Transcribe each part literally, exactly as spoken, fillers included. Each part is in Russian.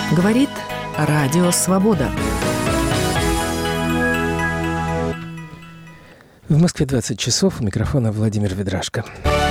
Говорит Радио Свобода. В Москве двадцать часов. У микрофона Владимир Ведрашко.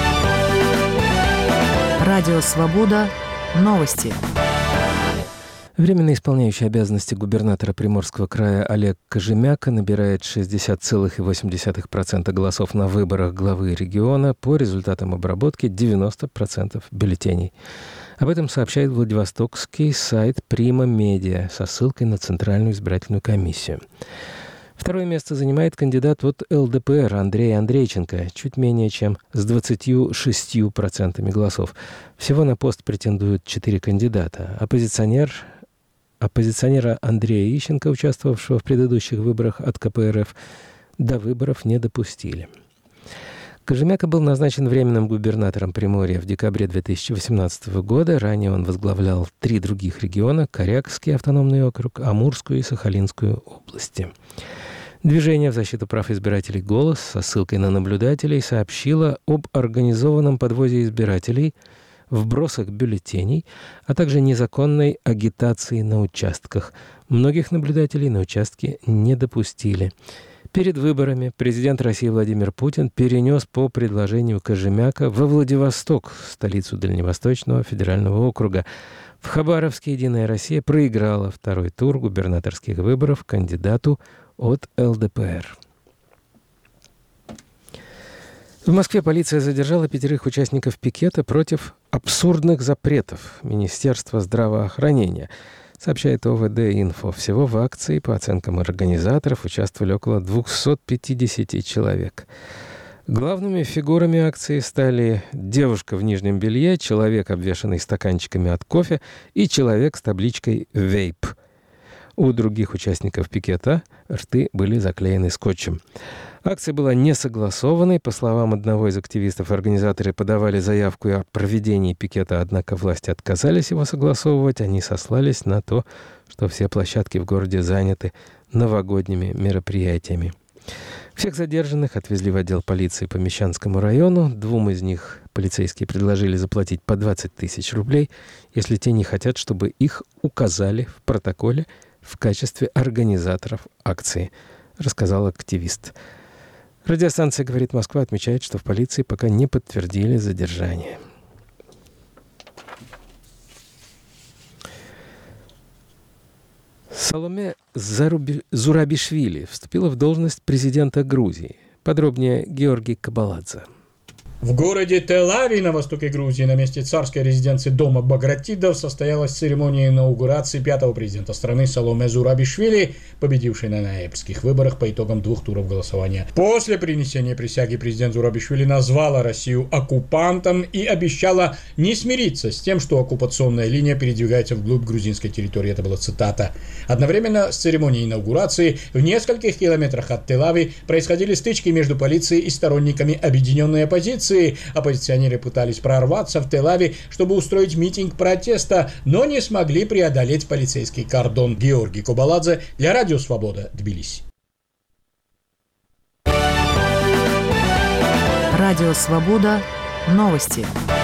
Радио Свобода. Новости. Временно исполняющий обязанности губернатора Приморского края Олег Кожемяка набирает шестьдесят целых восемь десятых процента голосов на выборах главы региона по результатам обработки девяносто процентов бюллетеней. Об этом сообщает владивостокский сайт Прима Медиа со ссылкой на Центральную избирательную комиссию. Второе место занимает кандидат от эл дэ пэ эр Андрей Андрейченко, чуть менее чем с двадцатью шестью процентами голосов. Всего на пост претендуют четыре кандидата. Оппозиционер, оппозиционера Андрея Ищенко, участвовавшего в предыдущих выборах от ка пэ эр эф, до выборов не допустили. Кожемяка был назначен временным губернатором Приморья в декабре две тысячи восемнадцатого года. Ранее он возглавлял три других региона – Корякский автономный округ, Амурскую и Сахалинскую области. Движение в защиту прав избирателей «Голос» со ссылкой на наблюдателей сообщило об организованном подвозе избирателей, вбросах бюллетеней, а также незаконной агитации на участках. Многих наблюдателей на участке не допустили. Перед выборами президент России Владимир Путин перенес по предложению Кожемяка во Владивосток, столицу Дальневосточного федерального округа. В Хабаровске «Единая Россия» проиграла второй тур губернаторских выборов кандидату от эл дэ пэ эр. В Москве полиция задержала пятерых участников пикета против абсурдных запретов Министерства здравоохранения, сообщает о вэ дэ Инфо. Всего в акции, по оценкам организаторов, участвовали около двести пятьдесят человек. Главными фигурами акции стали девушка в нижнем белье, человек, обвешанный стаканчиками от кофе, и человек с табличкой «Вейп». У других участников пикета рты были заклеены скотчем. Акция была не согласованной. По словам одного из активистов, организаторы подавали заявку о проведении пикета, однако власти отказались его согласовывать. Они сослались на то, что все площадки в городе заняты новогодними мероприятиями. Всех задержанных отвезли в отдел полиции по Мещанскому району. Двум из них полицейские предложили заплатить по двадцать тысяч рублей, если те не хотят, чтобы их указали в протоколе в качестве организаторов акции, рассказал активист. Радиостанция «Говорит Москва» отмечает, что в полиции пока не подтвердили задержание. Саломе Заруби... Зурабишвили вступила в должность президента Грузии. Подробнее Георгий Кабаладзе. В городе Тел-Ави на востоке Грузии, на месте царской резиденции дома Багратидов, состоялась церемония инаугурации пятого президента страны Саломе Зурабишвили, победившей на ноябрьских выборах по итогам двух туров голосования. После принесения присяги президент Зурабишвили назвала Россию оккупантом и обещала не смириться с тем, что оккупационная линия передвигается вглубь грузинской территории. Это была цитата. Одновременно с церемонией инаугурации в нескольких километрах от Тел-Ави происходили стычки между полицией и сторонниками объединенной оппозиции. Оппозиционеры пытались прорваться в Тел-Ави, чтобы устроить митинг протеста, но не смогли преодолеть полицейский кордон. Георгий Кабаладзе для Радио Свобода, Тбилиси. Радио Свобода. Новости.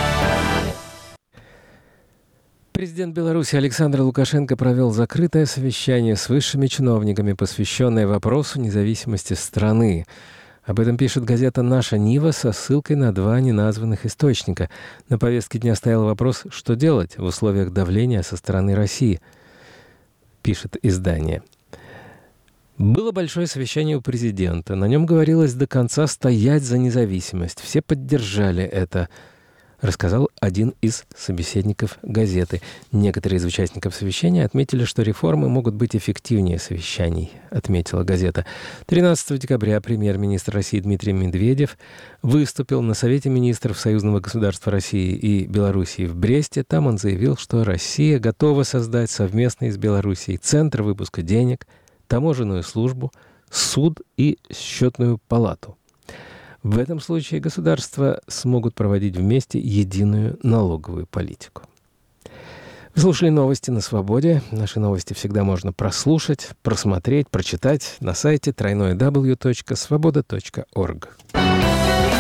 Президент Беларуси Александр Лукашенко провел закрытое совещание с высшими чиновниками, посвященное вопросу независимости страны. Об этом пишет газета «Наша Нива» со ссылкой на два неназванных источника. На повестке дня стоял вопрос, что делать в условиях давления со стороны России, пишет издание. Было большое совещание у президента. На нем говорилось до конца стоять за независимость. Все поддержали это, рассказал один из собеседников газеты. Некоторые из участников совещания отметили, что реформы могут быть эффективнее совещаний, отметила газета. тринадцатого декабря премьер-министр России Дмитрий Медведев выступил на Совете министров Союзного государства России и Белоруссии в Бресте. Там он заявил, что Россия готова создать совместный с Белоруссией центр выпуска денег, таможенную службу, суд и счетную палату. В этом случае государства смогут проводить вместе единую налоговую политику. Вы слушали новости на Свободе. Наши новости всегда можно прослушать, просмотреть, прочитать на сайте дабл ю дабл ю дабл ю точка свобода точка орг.